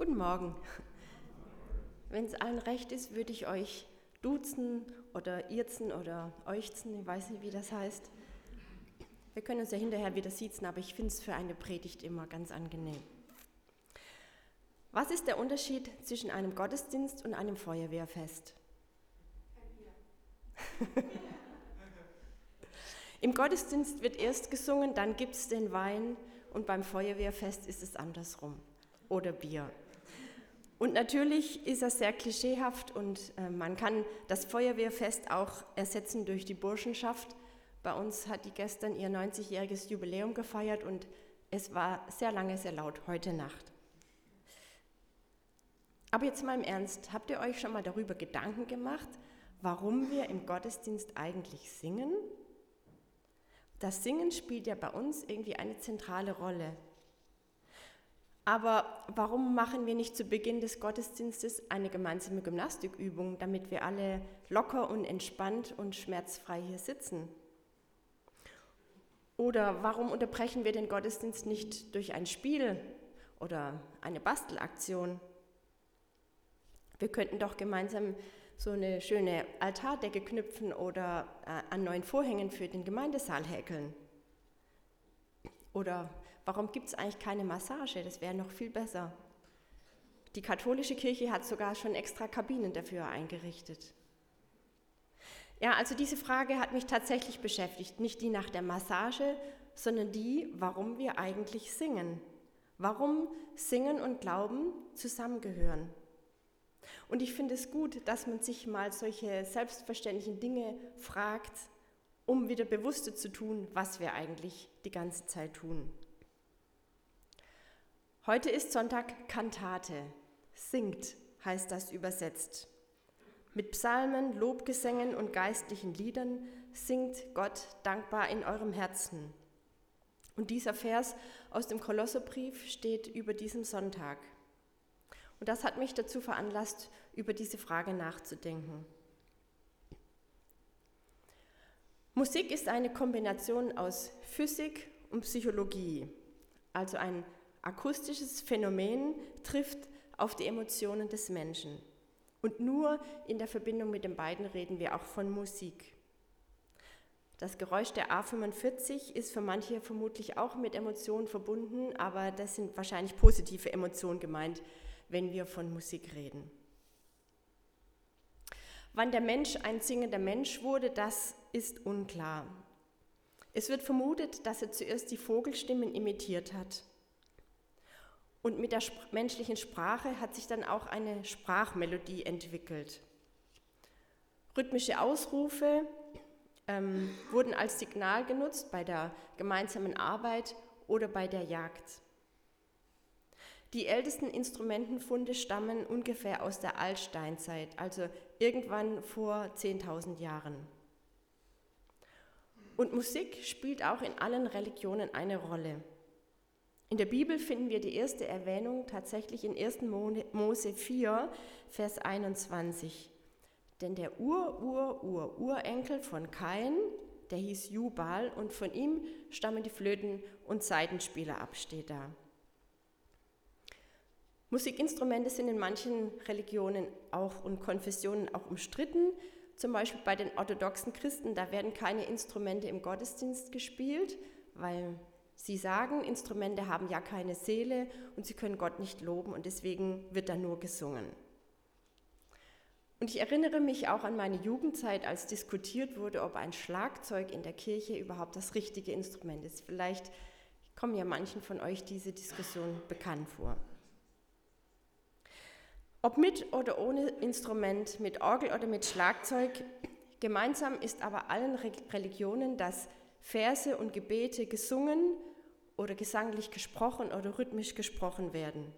Guten Morgen. Wenn es allen recht ist, würde ich euch duzen oder irzen oder euchzen, ich weiß nicht, wie das heißt. Wir können uns ja hinterher wieder siezen, aber ich finde es für eine Predigt immer ganz angenehm. Was ist der Unterschied zwischen einem Gottesdienst und einem Feuerwehrfest? Im Gottesdienst wird erst gesungen, dann gibt es den Wein und beim Feuerwehrfest ist es andersrum. Oder Bier. Und natürlich ist das sehr klischeehaft und man kann das Feuerwehrfest auch ersetzen durch die Burschenschaft. Bei uns hat die gestern ihr 90-jähriges Jubiläum gefeiert und es war sehr lange, sehr laut heute Nacht. Aber jetzt mal im Ernst, habt ihr euch schon mal darüber Gedanken gemacht, warum wir im Gottesdienst eigentlich singen? Das Singen spielt ja bei uns irgendwie eine zentrale Rolle. Aber warum machen wir nicht zu Beginn des Gottesdienstes eine gemeinsame Gymnastikübung, damit wir alle locker und entspannt und schmerzfrei hier sitzen? Oder warum unterbrechen wir den Gottesdienst nicht durch ein Spiel oder eine Bastelaktion? Wir könnten doch gemeinsam so eine schöne Altardecke knüpfen oder an neuen Vorhängen für den Gemeindesaal häkeln. Oder warum gibt es eigentlich keine Massage? Das wäre noch viel besser. Die katholische Kirche hat sogar schon extra Kabinen dafür eingerichtet. Ja, also diese Frage hat mich tatsächlich beschäftigt. Nicht die nach der Massage, sondern die, warum wir eigentlich singen. Warum Singen und Glauben zusammengehören. Und ich finde es gut, dass man sich mal solche selbstverständlichen Dinge fragt, um wieder bewusster zu tun, was wir eigentlich die ganze Zeit tun. Heute ist Sonntag Kantate, singt heißt das übersetzt. Mit Psalmen, Lobgesängen und geistlichen Liedern singt Gott dankbar in eurem Herzen. Und dieser Vers aus dem Kolosserbrief steht über diesem Sonntag. Und das hat mich dazu veranlasst, über diese Frage nachzudenken. Musik ist eine Kombination aus Physik und Psychologie, also ein akustisches Phänomen trifft auf die Emotionen des Menschen. Und nur in der Verbindung mit den beiden reden wir auch von Musik. Das Geräusch der A45 ist für manche vermutlich auch mit Emotionen verbunden, aber das sind wahrscheinlich positive Emotionen gemeint, wenn wir von Musik reden. Wann der Mensch ein singender Mensch wurde, das ist unklar. Es wird vermutet, dass er zuerst die Vogelstimmen imitiert hat. Und mit der menschlichen Sprache hat sich dann auch eine Sprachmelodie entwickelt. Rhythmische Ausrufe wurden als Signal genutzt bei der gemeinsamen Arbeit oder bei der Jagd. Die ältesten Instrumentenfunde stammen ungefähr aus der Altsteinzeit, also irgendwann vor 10.000 Jahren. Und Musik spielt auch in allen Religionen eine Rolle. In der Bibel finden wir die erste Erwähnung tatsächlich in 1. Mose 4, Vers 21. Denn der Urenkel von Kain, der hieß Jubal, und von ihm stammen die Flöten- und Saitenspieler ab, steht da. Musikinstrumente sind in manchen Religionen auch und Konfessionen auch umstritten. Zum Beispiel bei den orthodoxen Christen, da werden keine Instrumente im Gottesdienst gespielt, weil sie sagen, Instrumente haben ja keine Seele und sie können Gott nicht loben und deswegen wird da nur gesungen. Und ich erinnere mich auch an meine Jugendzeit, als diskutiert wurde, ob ein Schlagzeug in der Kirche überhaupt das richtige Instrument ist. Vielleicht kommen ja manchen von euch diese Diskussion bekannt vor. Ob mit oder ohne Instrument, mit Orgel oder mit Schlagzeug, gemeinsam ist aber allen Religionen, dass Verse und Gebete gesungen oder gesanglich gesprochen oder rhythmisch gesprochen werden.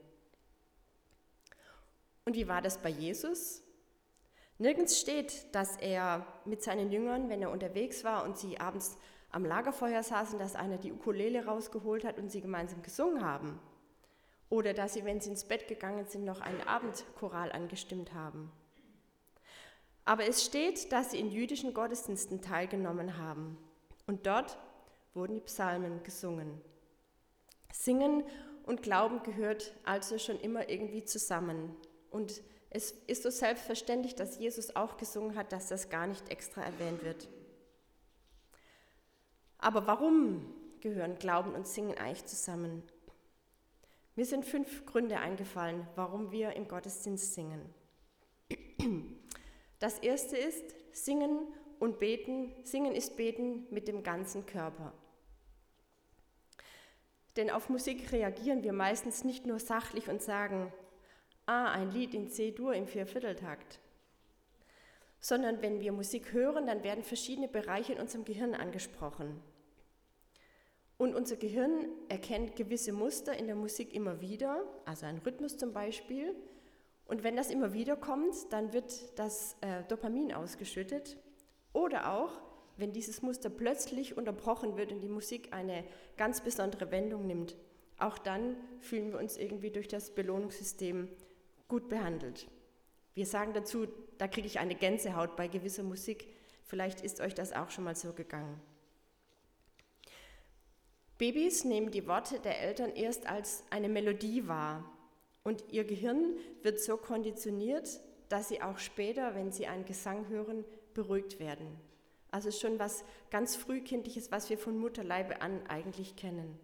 Und wie war das bei Jesus? Nirgends steht, dass er mit seinen Jüngern, wenn er unterwegs war und sie abends am Lagerfeuer saßen, dass einer die Ukulele rausgeholt hat und sie gemeinsam gesungen haben. Oder dass sie, wenn sie ins Bett gegangen sind, noch einen Abendchoral angestimmt haben. Aber es steht, dass sie in jüdischen Gottesdiensten teilgenommen haben. Und dort wurden die Psalmen gesungen. Singen und Glauben gehört also schon immer irgendwie zusammen. Und es ist so selbstverständlich, dass Jesus auch gesungen hat, dass das gar nicht extra erwähnt wird. Aber warum gehören Glauben und Singen eigentlich zusammen? Mir sind 5 Gründe eingefallen, warum wir im Gottesdienst singen. Das erste ist, Singen und Beten. Singen ist Beten mit dem ganzen Körper. Denn auf Musik reagieren wir meistens nicht nur sachlich und sagen, ein Lied in C-Dur im 4/4-Takt. Sondern wenn wir Musik hören, dann werden verschiedene Bereiche in unserem Gehirn angesprochen. Und unser Gehirn erkennt gewisse Muster in der Musik immer wieder, also ein Rhythmus zum Beispiel. Und wenn das immer wieder kommt, dann wird das Dopamin ausgeschüttet. Oder auch, wenn dieses Muster plötzlich unterbrochen wird und die Musik eine ganz besondere Wendung nimmt. Auch dann fühlen wir uns irgendwie durch das Belohnungssystem gut behandelt. Wir sagen dazu, da kriege ich eine Gänsehaut bei gewisser Musik. Vielleicht ist euch das auch schon mal so gegangen. Babys nehmen die Worte der Eltern erst als eine Melodie wahr und ihr Gehirn wird so konditioniert, dass sie auch später, wenn sie einen Gesang hören, beruhigt werden. Also schon was ganz Frühkindliches, was wir von Mutterleibe an eigentlich kennen.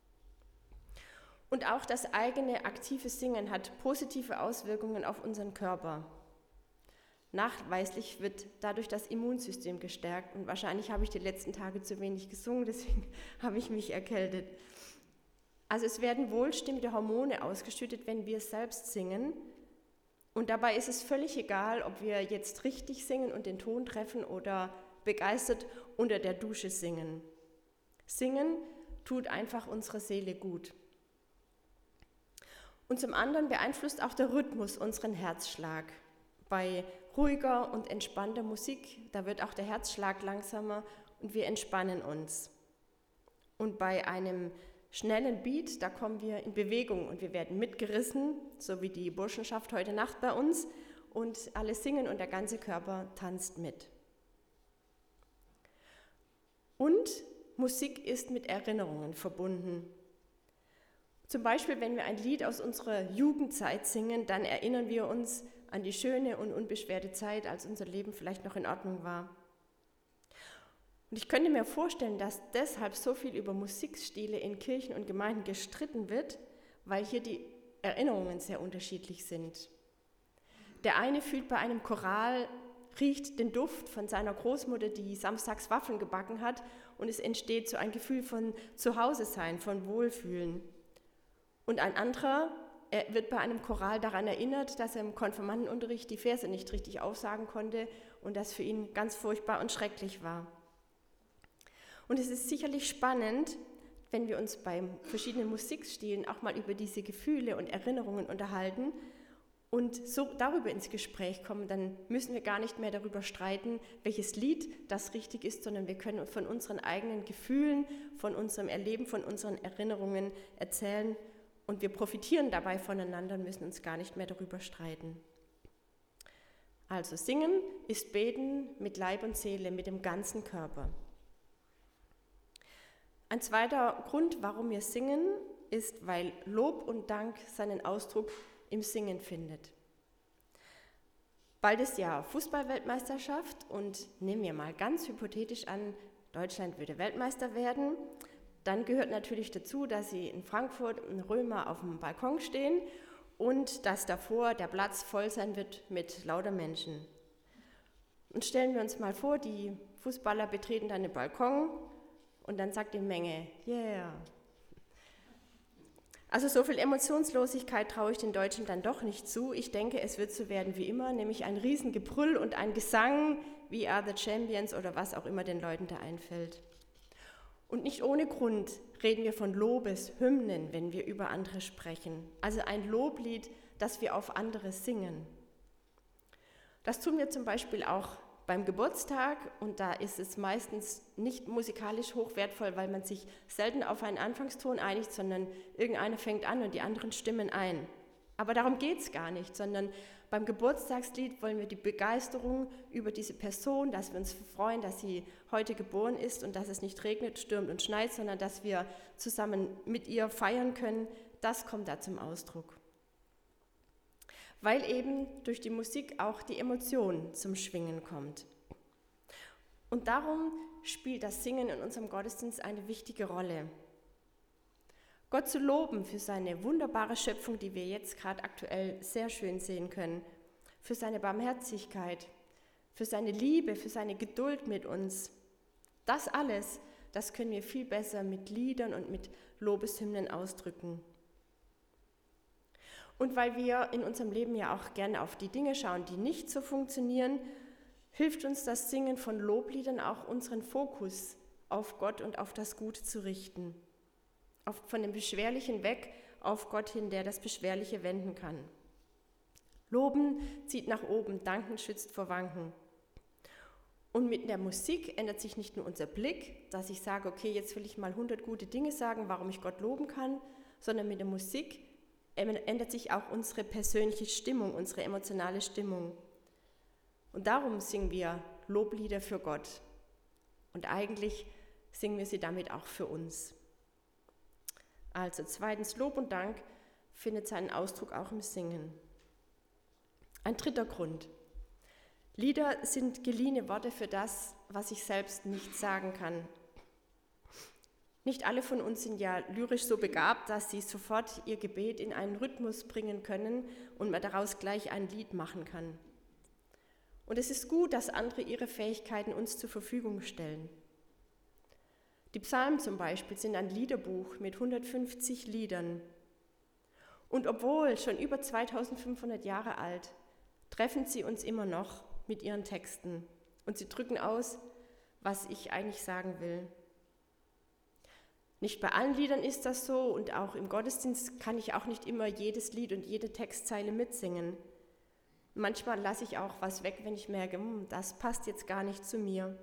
Und auch das eigene aktive Singen hat positive Auswirkungen auf unseren Körper. Nachweislich wird dadurch das Immunsystem gestärkt und wahrscheinlich habe ich die letzten Tage zu wenig gesungen, deswegen habe ich mich erkältet. Also es werden wohlstimmende Hormone ausgeschüttet, wenn wir selbst singen und dabei ist es völlig egal, ob wir jetzt richtig singen und den Ton treffen oder begeistert unter der Dusche singen. Singen tut einfach unserer Seele gut. Und zum anderen beeinflusst auch der Rhythmus unseren Herzschlag. Bei ruhiger und entspannter Musik, da wird auch der Herzschlag langsamer und wir entspannen uns. Und bei einem schnellen Beat, da kommen wir in Bewegung und wir werden mitgerissen, so wie die Burschenschaft heute Nacht bei uns, und alle singen und der ganze Körper tanzt mit. Und Musik ist mit Erinnerungen verbunden. Zum Beispiel, wenn wir ein Lied aus unserer Jugendzeit singen, dann erinnern wir uns an die schöne und unbeschwerte Zeit, als unser Leben vielleicht noch in Ordnung war. Und ich könnte mir vorstellen, dass deshalb so viel über Musikstile in Kirchen und Gemeinden gestritten wird, weil hier die Erinnerungen sehr unterschiedlich sind. Der eine fühlt bei einem Choral, riecht den Duft von seiner Großmutter, die samstags Waffeln gebacken hat, und es entsteht so ein Gefühl von Zuhause-Sein, von Wohlfühlen. Und ein anderer, er wird bei einem Choral daran erinnert, dass er im Konfirmandenunterricht die Verse nicht richtig aufsagen konnte und das für ihn ganz furchtbar und schrecklich war. Und es ist sicherlich spannend, wenn wir uns bei verschiedenen Musikstilen auch mal über diese Gefühle und Erinnerungen unterhalten und so darüber ins Gespräch kommen, dann müssen wir gar nicht mehr darüber streiten, welches Lied das richtig ist, sondern wir können von unseren eigenen Gefühlen, von unserem Erleben, von unseren Erinnerungen erzählen. Und wir profitieren dabei voneinander und müssen uns gar nicht mehr darüber streiten. Also Singen ist Beten mit Leib und Seele, mit dem ganzen Körper. Ein zweiter Grund, warum wir singen, ist, weil Lob und Dank seinen Ausdruck im Singen findet. Bald ist ja Fußball-Weltmeisterschaft und nehmen wir mal ganz hypothetisch an, Deutschland würde Weltmeister werden. Dann gehört natürlich dazu, dass sie in Frankfurt ein Römer auf dem Balkon stehen und dass davor der Platz voll sein wird mit lauter Menschen. Und stellen wir uns mal vor, die Fußballer betreten dann den Balkon und dann sagt die Menge, yeah. Also so viel Emotionslosigkeit traue ich den Deutschen dann doch nicht zu. Ich denke, es wird so werden wie immer, nämlich ein Riesengebrüll und ein Gesang, We are the Champions oder was auch immer den Leuten da einfällt. Und nicht ohne Grund reden wir von Lobeshymnen, wenn wir über andere sprechen. Also ein Loblied, das wir auf andere singen. Das tun wir zum Beispiel auch beim Geburtstag und da ist es meistens nicht musikalisch hochwertvoll, weil man sich selten auf einen Anfangston einigt, sondern irgendeiner fängt an und die anderen stimmen ein. Aber darum geht es gar nicht, sondern beim Geburtstagslied wollen wir die Begeisterung über diese Person, dass wir uns freuen, dass sie heute geboren ist und dass es nicht regnet, stürmt und schneit, sondern dass wir zusammen mit ihr feiern können, das kommt da zum Ausdruck. Weil eben durch die Musik auch die Emotion zum Schwingen kommt. Und darum spielt das Singen in unserem Gottesdienst eine wichtige Rolle. Gott zu loben für seine wunderbare Schöpfung, die wir jetzt gerade aktuell sehr schön sehen können, für seine Barmherzigkeit, für seine Liebe, für seine Geduld mit uns. Das alles, das können wir viel besser mit Liedern und mit Lobeshymnen ausdrücken. Und weil wir in unserem Leben ja auch gerne auf die Dinge schauen, die nicht so funktionieren, hilft uns das Singen von Lobliedern auch, unseren Fokus auf Gott und auf das Gute zu richten. Von dem Beschwerlichen weg auf Gott hin, der das Beschwerliche wenden kann. Loben zieht nach oben, danken schützt vor Wanken. Und mit der Musik ändert sich nicht nur unser Blick, dass ich sage, okay, jetzt will ich mal 100 gute Dinge sagen, warum ich Gott loben kann, sondern mit der Musik ändert sich auch unsere persönliche Stimmung, unsere emotionale Stimmung. Und darum singen wir Loblieder für Gott. Und eigentlich singen wir sie damit auch für uns. Also zweitens, Lob und Dank findet seinen Ausdruck auch im Singen. Ein dritter Grund. Lieder sind geliehene Worte für das, was ich selbst nicht sagen kann. Nicht alle von uns sind ja lyrisch so begabt, dass sie sofort ihr Gebet in einen Rhythmus bringen können und man daraus gleich ein Lied machen kann. Und es ist gut, dass andere ihre Fähigkeiten uns zur Verfügung stellen. Die Psalmen zum Beispiel sind ein Liederbuch mit 150 Liedern. Und obwohl schon über 2500 Jahre alt, treffen sie uns immer noch mit ihren Texten. Und sie drücken aus, was ich eigentlich sagen will. Nicht bei allen Liedern ist das so und auch im Gottesdienst kann ich auch nicht immer jedes Lied und jede Textzeile mitsingen. Manchmal lasse ich auch was weg, wenn ich merke, das passt jetzt gar nicht zu mir.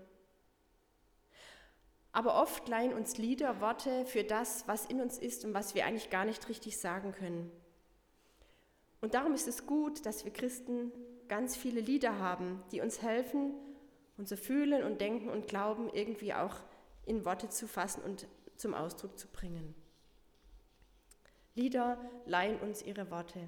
Aber oft leihen uns Lieder Worte für das, was in uns ist und was wir eigentlich gar nicht richtig sagen können. Und darum ist es gut, dass wir Christen ganz viele Lieder haben, die uns helfen, unser Fühlen und Denken und Glauben irgendwie auch in Worte zu fassen und zum Ausdruck zu bringen. Lieder leihen uns ihre Worte.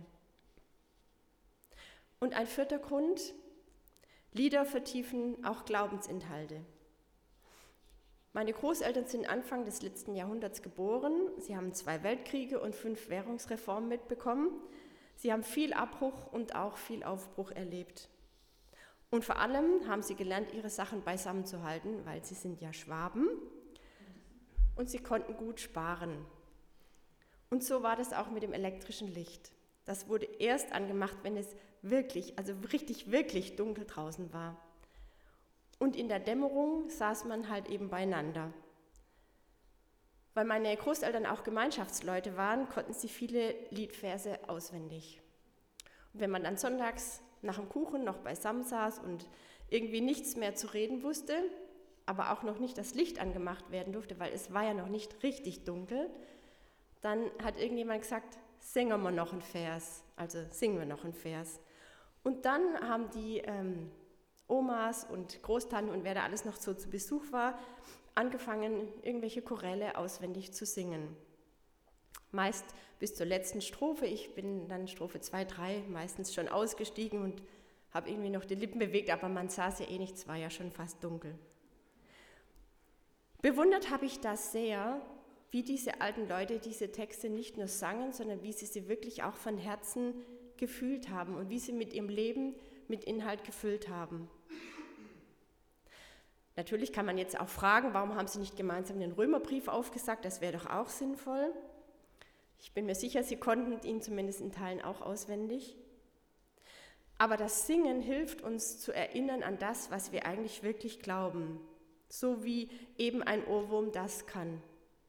Und ein vierter Grund, Lieder vertiefen auch Glaubensinhalte. Meine Großeltern sind Anfang des letzten Jahrhunderts geboren. Sie haben 2 Weltkriege und 5 Währungsreformen mitbekommen. Sie haben viel Abbruch und auch viel Aufbruch erlebt. Und vor allem haben sie gelernt, ihre Sachen beisammen zu halten, weil sie sind ja Schwaben und sie konnten gut sparen. Und so war das auch mit dem elektrischen Licht. Das wurde erst angemacht, wenn es wirklich, also wirklich dunkel draußen war. Und in der Dämmerung saß man halt eben beieinander. Weil meine Großeltern auch Gemeinschaftsleute waren, konnten sie viele Liedverse auswendig. Und wenn man dann sonntags nach dem Kuchen noch beisammen saß und irgendwie nichts mehr zu reden wusste, aber auch noch nicht das Licht angemacht werden durfte, weil es war ja noch nicht richtig dunkel, dann hat irgendjemand gesagt, singen wir noch einen Vers, also singen wir noch einen Vers. Und dann haben die Omas und Großtanten und wer da alles noch so zu Besuch war, angefangen, irgendwelche Choräle auswendig zu singen. Meist bis zur letzten Strophe. Ich bin dann Strophe 2, 3 meistens schon ausgestiegen und habe irgendwie noch die Lippen bewegt, aber man saß ja eh nicht, es war ja schon fast dunkel. Bewundert habe ich das sehr, wie diese alten Leute diese Texte nicht nur sangen, sondern wie sie wirklich auch von Herzen gefühlt haben und wie sie mit ihrem Leben mit Inhalt gefüllt haben. Natürlich kann man jetzt auch fragen, warum haben sie nicht gemeinsam den Römerbrief aufgesagt, das wäre doch auch sinnvoll. Ich bin mir sicher, sie konnten ihn zumindest in Teilen auch auswendig. Aber das Singen hilft uns zu erinnern an das, was wir eigentlich wirklich glauben, so wie eben ein Ohrwurm das kann.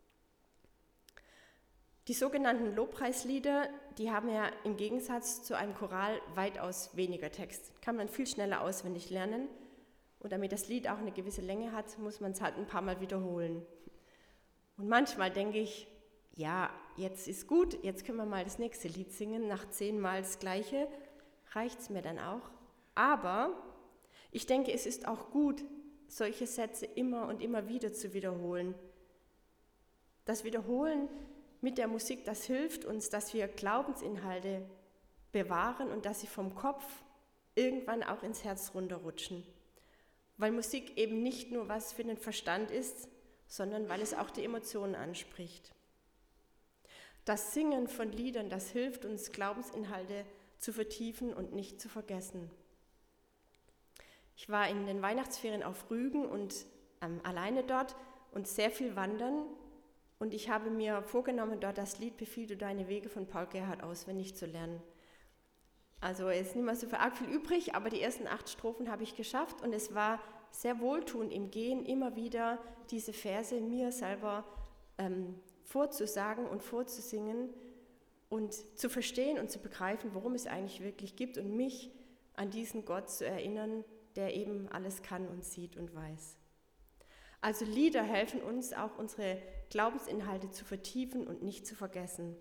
Die sogenannten Lobpreislieder, die haben ja im Gegensatz zu einem Choral weitaus weniger Text. Kann man viel schneller auswendig lernen. Und damit das Lied auch eine gewisse Länge hat, muss man es halt ein paar Mal wiederholen. Und manchmal denke ich, ja, jetzt ist gut, jetzt können wir mal das nächste Lied singen, nach 10 Mal das Gleiche, reicht es mir dann auch. Aber ich denke, es ist auch gut, solche Sätze immer und immer wieder zu wiederholen. Das Wiederholen mit der Musik, das hilft uns, dass wir Glaubensinhalte bewahren und dass sie vom Kopf irgendwann auch ins Herz runterrutschen. Weil Musik eben nicht nur was für den Verstand ist, sondern weil es auch die Emotionen anspricht. Das Singen von Liedern, das hilft uns, Glaubensinhalte zu vertiefen und nicht zu vergessen. Ich war in den Weihnachtsferien auf Rügen und alleine dort und sehr viel wandern. Und ich habe mir vorgenommen, dort das Lied Befiehl du deine Wege von Paul Gerhardt auswendig zu lernen. Also es ist nicht mehr so arg viel übrig, aber die ersten 8 Strophen habe ich geschafft und es war sehr wohltuend im Gehen, immer wieder diese Verse mir selber vorzusagen und vorzusingen und zu verstehen und zu begreifen, worum es eigentlich wirklich gibt und mich an diesen Gott zu erinnern, der eben alles kann und sieht und weiß. Also Lieder helfen uns auch, unsere Glaubensinhalte zu vertiefen und nicht zu vergessen.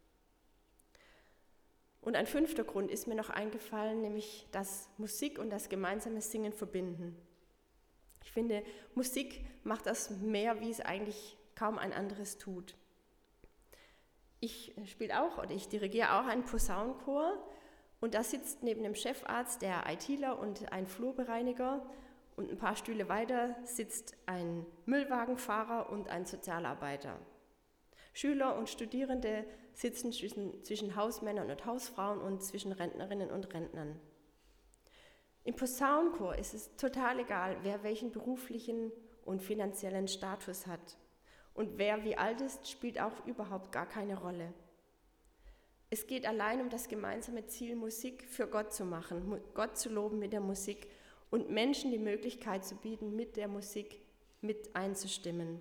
Und ein 5. Grund ist mir noch eingefallen, nämlich, dass Musik und das gemeinsame Singen verbinden. Ich finde, Musik macht das mehr, wie es eigentlich kaum ein anderes tut. Ich dirigiere auch einen Posaunenchor und da sitzt neben dem Chefarzt der ITler und ein Flurbereiniger und ein paar Stühle weiter sitzt ein Müllwagenfahrer und ein Sozialarbeiter. Schüler und Studierende sitzen zwischen Hausmännern und Hausfrauen und zwischen Rentnerinnen und Rentnern. Im Posaunenchor ist es total egal, wer welchen beruflichen und finanziellen Status hat. Und wer wie alt ist, spielt auch überhaupt gar keine Rolle. Es geht allein um das gemeinsame Ziel, Musik für Gott zu machen, Gott zu loben mit der Musik und Menschen die Möglichkeit zu bieten, mit der Musik mit einzustimmen.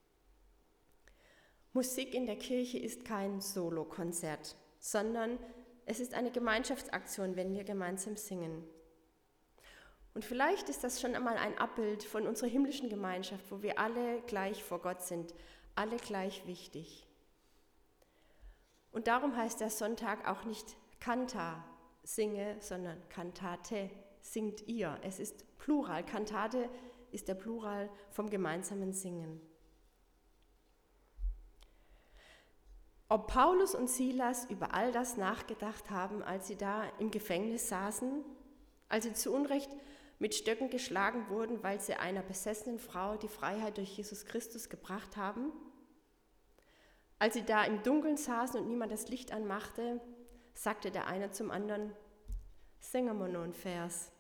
Musik in der Kirche ist kein Solokonzert, sondern es ist eine Gemeinschaftsaktion, wenn wir gemeinsam singen. Und vielleicht ist das schon einmal ein Abbild von unserer himmlischen Gemeinschaft, wo wir alle gleich vor Gott sind, alle gleich wichtig. Und darum heißt der Sonntag auch nicht Canta, singe, sondern Cantate, singt ihr. Es ist Plural. Cantate ist der Plural vom gemeinsamen Singen. Ob Paulus und Silas über all das nachgedacht haben, als sie da im Gefängnis saßen, als sie zu Unrecht mit Stöcken geschlagen wurden, weil sie einer besessenen Frau die Freiheit durch Jesus Christus gebracht haben, als sie da im Dunkeln saßen und niemand das Licht anmachte, sagte der eine zum anderen, singen wir nur einen Vers.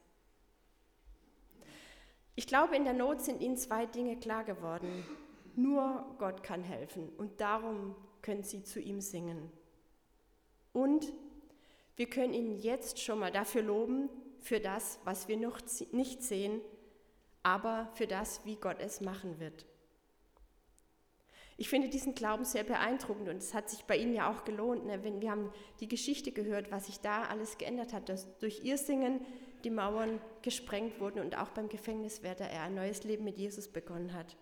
Ich glaube, in der Not sind ihnen 2 Dinge klar geworden. Nur Gott kann helfen und darum können sie zu ihm singen. Und wir können ihn jetzt schon mal dafür loben, für das, was wir noch nicht sehen, aber für das, wie Gott es machen wird. Ich finde diesen Glauben sehr beeindruckend und es hat sich bei Ihnen ja auch gelohnt, wenn wir haben die Geschichte gehört, was sich da alles geändert hat, dass durch ihr Singen die Mauern gesprengt wurden und auch beim Gefängniswärter er ein neues Leben mit Jesus begonnen hat.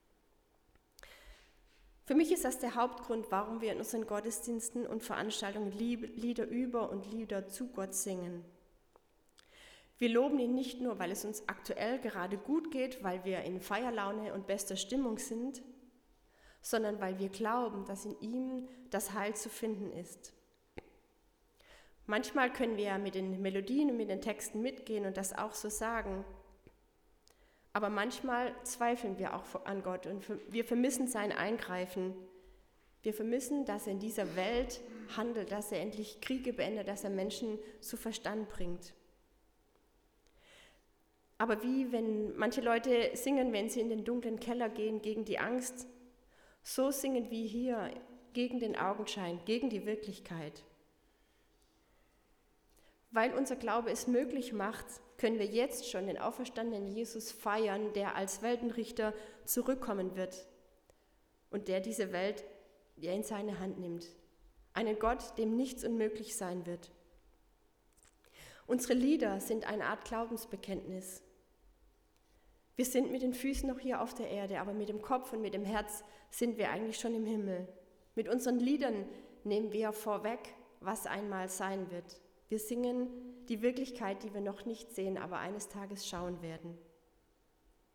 Für mich ist das der Hauptgrund, warum wir in unseren Gottesdiensten und Veranstaltungen Lieder über und Lieder zu Gott singen. Wir loben ihn nicht nur, weil es uns aktuell gerade gut geht, weil wir in Feierlaune und bester Stimmung sind, sondern weil wir glauben, dass in ihm das Heil zu finden ist. Manchmal können wir mit den Melodien und mit den Texten mitgehen und das auch so sagen. Aber manchmal zweifeln wir auch an Gott und wir vermissen sein Eingreifen. Wir vermissen, dass er in dieser Welt handelt, dass er endlich Kriege beendet, dass er Menschen zu Verstand bringt. Aber wie wenn manche Leute singen, wenn sie in den dunklen Keller gehen, gegen die Angst, so singen wir hier gegen den Augenschein, gegen die Wirklichkeit. Weil unser Glaube es möglich macht, können wir jetzt schon den auferstandenen Jesus feiern, der als Weltenrichter zurückkommen wird und der diese Welt in seine Hand nimmt. Einen Gott, dem nichts unmöglich sein wird. Unsere Lieder sind eine Art Glaubensbekenntnis. Wir sind mit den Füßen noch hier auf der Erde, aber mit dem Kopf und mit dem Herz sind wir eigentlich schon im Himmel. Mit unseren Liedern nehmen wir vorweg, was einmal sein wird. Wir singen die Wirklichkeit, die wir noch nicht sehen, aber eines Tages schauen werden.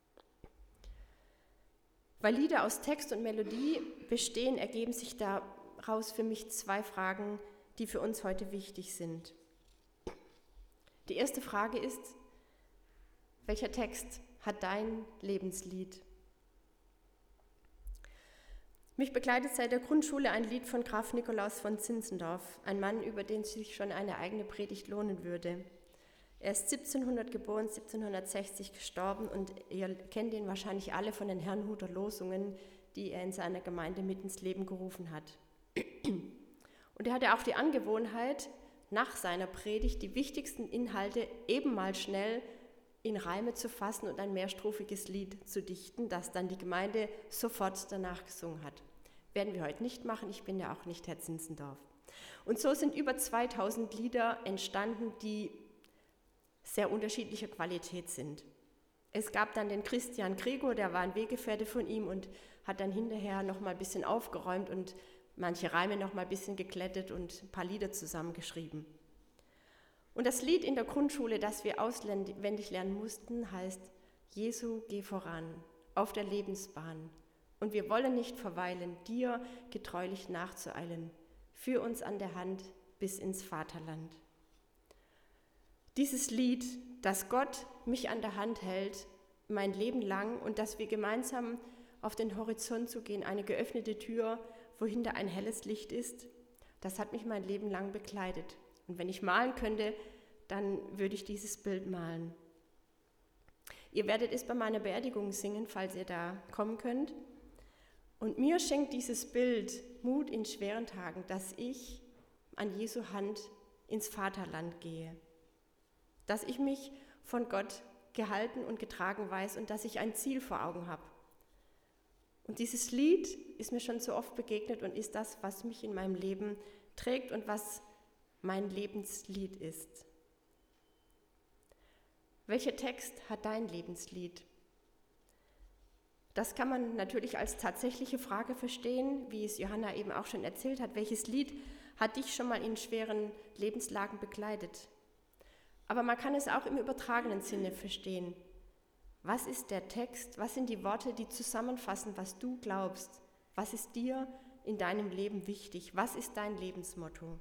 Weil Lieder aus Text und Melodie bestehen, ergeben sich da raus für mich 2 Fragen, die für uns heute wichtig sind. Die erste Frage ist, welcher Text hat dein Lebenslied? Mich begleitet seit der Grundschule ein Lied von Graf Nikolaus von Zinzendorf, ein Mann, über den sich schon eine eigene Predigt lohnen würde. Er ist 1700 geboren, 1760 gestorben und ihr kennt ihn wahrscheinlich alle von den Herrnhuter Losungen, die er in seiner Gemeinde mit ins Leben gerufen hat. Und er hatte auch die Angewohnheit, nach seiner Predigt die wichtigsten Inhalte eben mal schnell in Reime zu fassen und ein mehrstrophiges Lied zu dichten, das dann die Gemeinde sofort danach gesungen hat. Werden wir heute nicht machen, ich bin ja auch nicht Herr Zinzendorf. Und so sind über 2000 Lieder entstanden, die sehr unterschiedlicher Qualität sind. Es gab dann den Christian Gregor, der war ein Weggefährte von ihm und hat dann hinterher noch mal ein bisschen aufgeräumt und manche Reime noch mal ein bisschen geglättet und ein paar Lieder zusammengeschrieben. Und das Lied in der Grundschule, das wir auswendig lernen mussten, heißt Jesu, geh voran, auf der Lebensbahn. Und wir wollen nicht verweilen, dir getreulich nachzueilen. Führ uns an der Hand bis ins Vaterland. Dieses Lied, dass Gott mich an der Hand hält, mein Leben lang und dass wir gemeinsam auf den Horizont zu gehen, eine geöffnete Tür, wohinter ein helles Licht ist, das hat mich mein Leben lang begleitet. Und wenn ich malen könnte, dann würde ich dieses Bild malen. Ihr werdet es bei meiner Beerdigung singen, falls ihr da kommen könnt. Und mir schenkt dieses Bild Mut in schweren Tagen, dass ich an Jesu Hand ins Vaterland gehe. Dass ich mich von Gott gehalten und getragen weiß und dass ich ein Ziel vor Augen habe. Und dieses Lied ist mir schon so oft begegnet und ist das, was mich in meinem Leben trägt und was mein Lebenslied ist. Welcher Text hat dein Lebenslied? Das kann man natürlich als tatsächliche Frage verstehen, wie es Johanna eben auch schon erzählt hat. Welches Lied hat dich schon mal in schweren Lebenslagen begleitet? Aber man kann es auch im übertragenen Sinne verstehen. Was ist der Text? Was sind die Worte, die zusammenfassen, was du glaubst? Was ist dir in deinem Leben wichtig? Was ist dein Lebensmotto?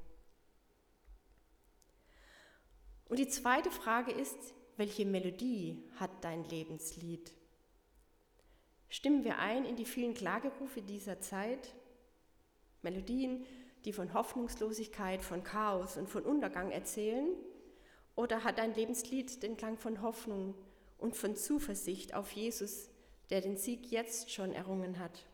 Und die zweite Frage ist, welche Melodie hat dein Lebenslied? Stimmen wir ein in die vielen Klagerufe dieser Zeit? Melodien, die von Hoffnungslosigkeit, von Chaos und von Untergang erzählen? Oder hat dein Lebenslied den Klang von Hoffnung und von Zuversicht auf Jesus, der den Sieg jetzt schon errungen hat?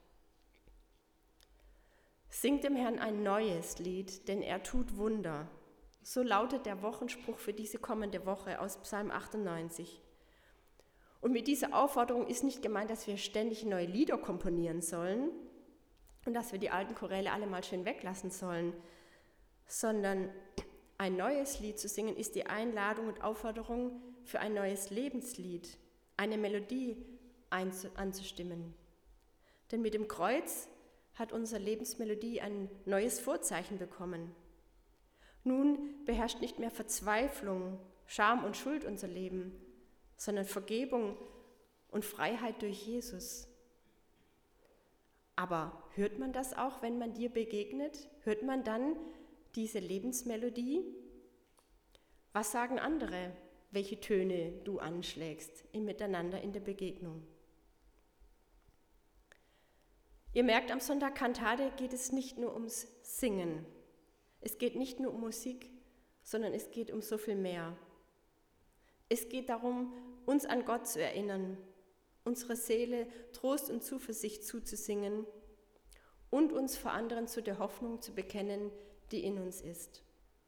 Singt dem Herrn ein neues Lied, denn er tut Wunder. So lautet der Wochenspruch für diese kommende Woche aus Psalm 98. Und mit dieser Aufforderung ist nicht gemeint, dass wir ständig neue Lieder komponieren sollen und dass wir die alten Choräle alle mal schön weglassen sollen, sondern ein neues Lied zu singen ist die Einladung und Aufforderung für ein neues Lebenslied, eine Melodie anzustimmen. Denn mit dem Kreuz hat unsere Lebensmelodie ein neues Vorzeichen bekommen. Nun beherrscht nicht mehr Verzweiflung, Scham und Schuld unser Leben, sondern Vergebung und Freiheit durch Jesus. Aber hört man das auch, wenn man dir begegnet? Hört man dann diese Lebensmelodie? Was sagen andere, welche Töne du anschlägst im Miteinander in der Begegnung? Ihr merkt, am Sonntag Kantate geht es nicht nur ums Singen. Es geht nicht nur um Musik, sondern es geht um so viel mehr. Es geht darum, uns an Gott zu erinnern, unsere Seele Trost und Zuversicht zuzusingen und uns vor anderen zu der Hoffnung zu bekennen, die in uns ist.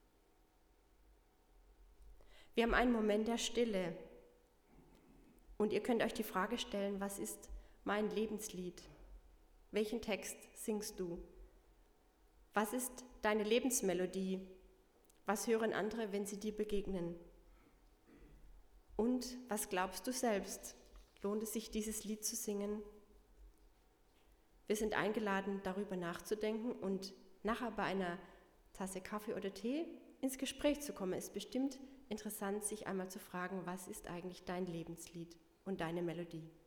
Wir haben einen Moment der Stille und ihr könnt euch die Frage stellen, was ist mein Lebenslied? Welchen Text singst du? Was ist deine Lebensmelodie? Was hören andere, wenn sie dir begegnen? Und was glaubst du selbst? Lohnt es sich, dieses Lied zu singen? Wir sind eingeladen, darüber nachzudenken und nachher bei einer Tasse Kaffee oder Tee ins Gespräch zu kommen. Es ist bestimmt interessant, sich einmal zu fragen, was ist eigentlich dein Lebenslied und deine Melodie?